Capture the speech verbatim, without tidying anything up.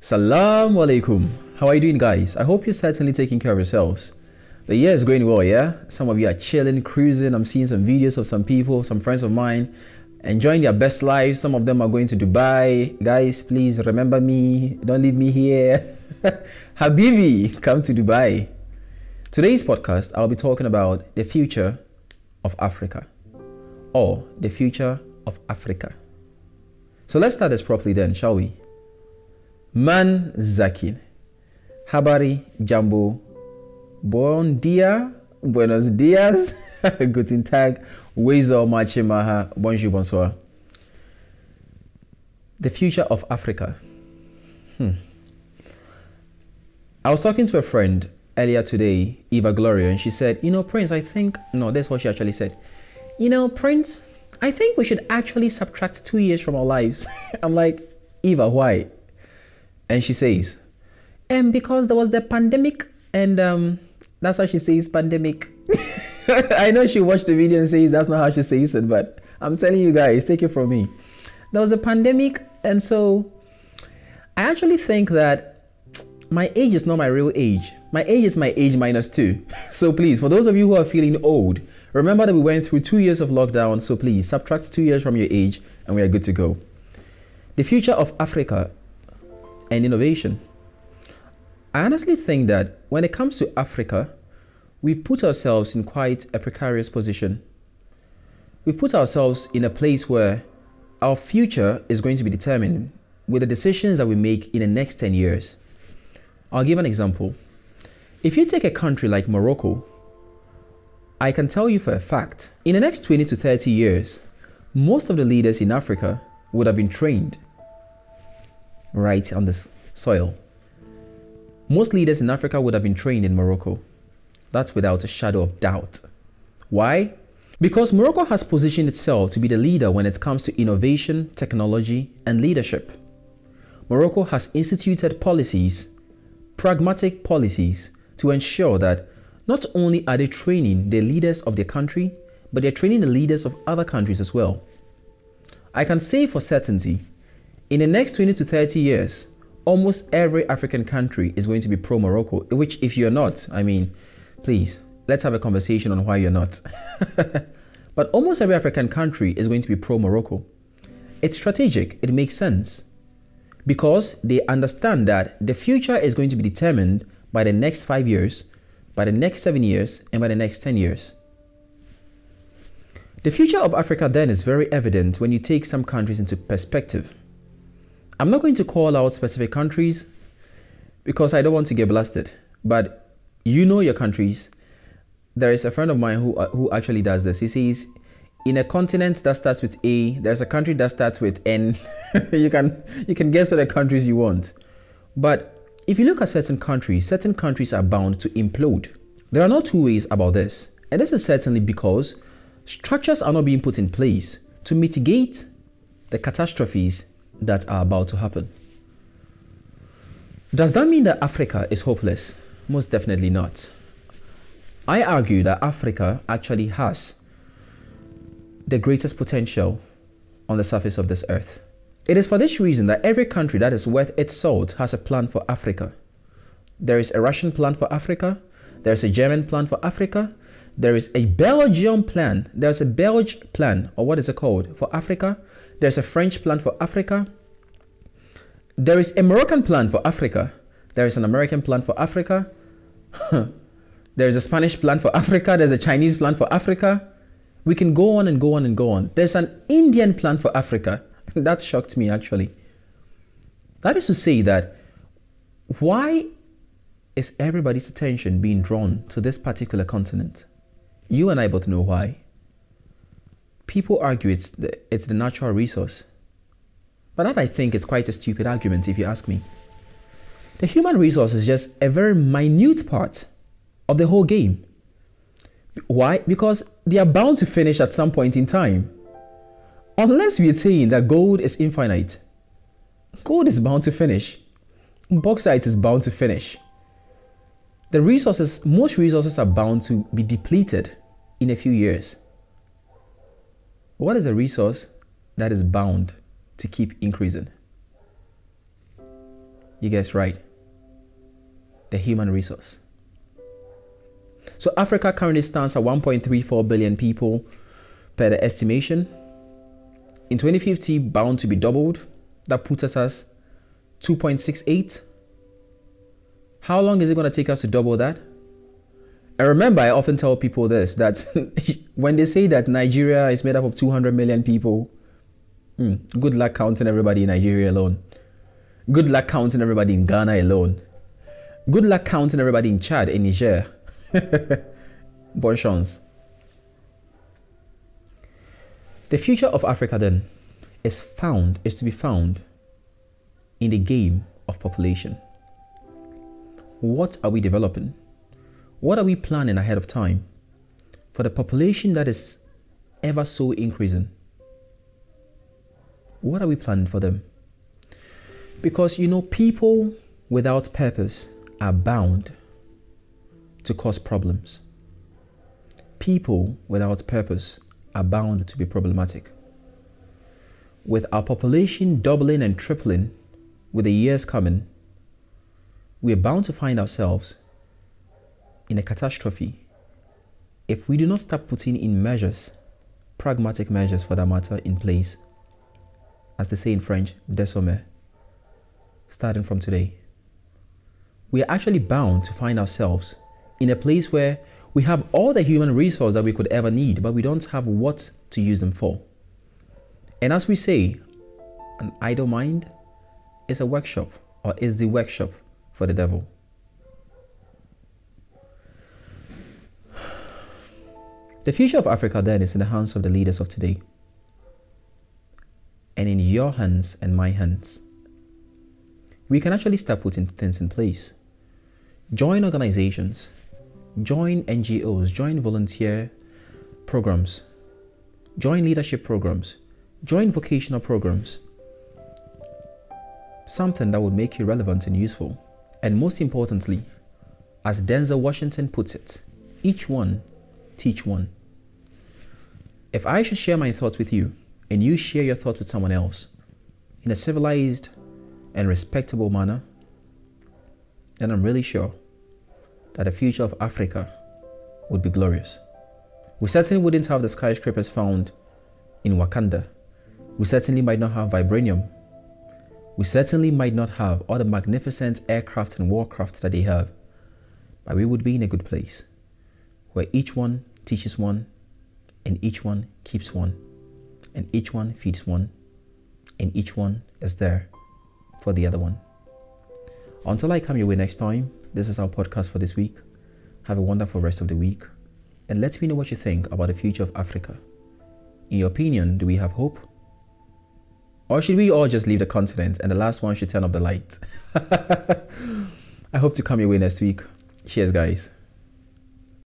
Salam alaikum. How are you doing, guys? I hope you're certainly taking care of yourselves. The year is going well, yeah? Some of you are chilling, cruising. I'm seeing some videos of some people, some friends of mine, enjoying their best lives. Some of them are going to Dubai. Guys, please remember me. Don't leave me here. Habibi, come to Dubai. Today's podcast, I'll be talking about the future of Africa, or the future of Africa. So let's start this properly then, shall we? Man Zakin. Habari Jambo. Bon dia. Buenos dias. Guten Tag. Wezo Machimaha. Bonjour, bonsoir. The future of Africa. Hmm. I was talking to a friend earlier today, Eva Gloria, and she said, you know, Prince, I think, no, that's what she actually said. You know, Prince, I think we should actually subtract two years from our lives. I'm like, Eva, why? And she says, and because there was the pandemic, and um, that's how she says pandemic. I know she watched the video and says that's not how she says it, but I'm telling you guys, take it from me. There was a pandemic, and so I actually think that my age is not my real age. My age is my age minus two. So please, for those of you who are feeling old, remember that we went through two years of lockdown, so please subtract two years from your age and we are good to go. The future of Africa and innovation. I honestly think that when it comes to Africa, we've put ourselves in quite a precarious position. We've put ourselves in a place where our future is going to be determined with the decisions that we make in the next ten years. I'll give an example. If you take a country like Morocco, I can tell you for a fact, in the next twenty to thirty years, most of the leaders in Africa would have been trained right on the soil. Most leaders in Africa would have been trained in Morocco. That's without a shadow of doubt. Why? Because Morocco has positioned itself to be the leader when it comes to innovation, technology, and leadership. Morocco has instituted policies, pragmatic policies, to ensure that not only are they training the leaders of their country, but they're training the leaders of other countries as well. I can say for certainty, in the next twenty to thirty years, almost every African country is going to be pro-Morocco, which if you're not, I mean, please, let's have a conversation on why you're not. But almost every African country is going to be pro-Morocco. It's strategic, it makes sense, because they understand that the future is going to be determined by the next five years, by the next seven years, and by the next ten years. The future of Africa then is very evident when you take some countries into perspective. I'm not going to call out specific countries because I don't want to get blasted, but you know your countries. There is a friend of mine who uh, who actually does this. He says, in a continent that starts with A, there's a country that starts with N. you can you can guess what the countries you want. But if you look at certain countries, certain countries are bound to implode. There are no two ways about this. And this is certainly because structures are not being put in place to mitigate the catastrophes that are about to happen. Does that mean that Africa is hopeless? Most definitely not. I argue that Africa actually has the greatest potential on the surface of this earth. It is for this reason that every country that is worth its salt has a plan for Africa. There is a Russian plan for Africa. There is a German plan for Africa. There is a Belgian plan. There's a Belgian plan, or what is it called, for Africa. There's a French plan for Africa. There is a Moroccan plan for Africa. There is an American plan for Africa. There's a Spanish plan for Africa. There's a Chinese plan for Africa. We can go on and go on and go on. There's an Indian plan for Africa. That shocked me, actually. That is to say that why is everybody's attention being drawn to this particular continent? You and I both know why. People argue it's the, it's the natural resource. But that, I think, is quite a stupid argument if you ask me. The human resource is just a very minute part of the whole game. Why? Because they are bound to finish at some point in time. Unless we attain that gold is infinite. Gold is bound to finish. Bauxite is bound to finish. The resources, most resources are bound to be depleted in a few years. What is a resource that is bound to keep increasing? You guessed right. The human resource. So Africa currently stands at one point three four billion people per the estimation. In twenty fifty, bound to be doubled. That puts us as two point six eight. How long is it going to take us to double that? And remember, I often tell people this, that when they say that Nigeria is made up of two hundred million people, hmm, good luck counting everybody in Nigeria alone. Good luck counting everybody in Ghana alone. Good luck counting everybody in Chad and Niger. Bonne chance. The future of Africa then is found, is to be found in the game of population. What are we developing? What are we planning ahead of time for the population that is ever so increasing? What are we planning for them? Because, you know, people without purpose are bound to cause problems. People without purpose are bound to be problematic. With our population doubling and tripling with the years coming, we are bound to find ourselves in a catastrophe if we do not start putting in measures, pragmatic measures for that matter, in place. As they say in French, désormais, starting from today. We are actually bound to find ourselves in a place where we have all the human resource that we could ever need, but we don't have what to use them for. And as we say, an idle mind is a workshop, or is the workshop for the devil. The future of Africa then is in the hands of the leaders of today, and in your hands and my hands. We can actually start putting things in place. Join organizations, join N G Os, join volunteer programs, join leadership programs, join vocational programs. Something that would make you relevant and useful. And most importantly, as Denzel Washington puts it, each one teach one. If I should share my thoughts with you, and you share your thoughts with someone else in a civilized and respectable manner, then I'm really sure that the future of Africa would be glorious. We certainly wouldn't have the skyscrapers found in Wakanda. We certainly might not have vibranium. We certainly might not have all the magnificent aircraft and warcraft that they have. But we would be in a good place where each one teaches one, and each one keeps one, and each one feeds one, and each one is there for the other one. Until I come your way next time, this is our podcast for this week. Have a wonderful rest of the week, and let me know what you think about the future of Africa. In your opinion, do we have hope? Or should we all just leave the continent and the last one should turn off the light? I hope to come your way next week. Cheers, guys.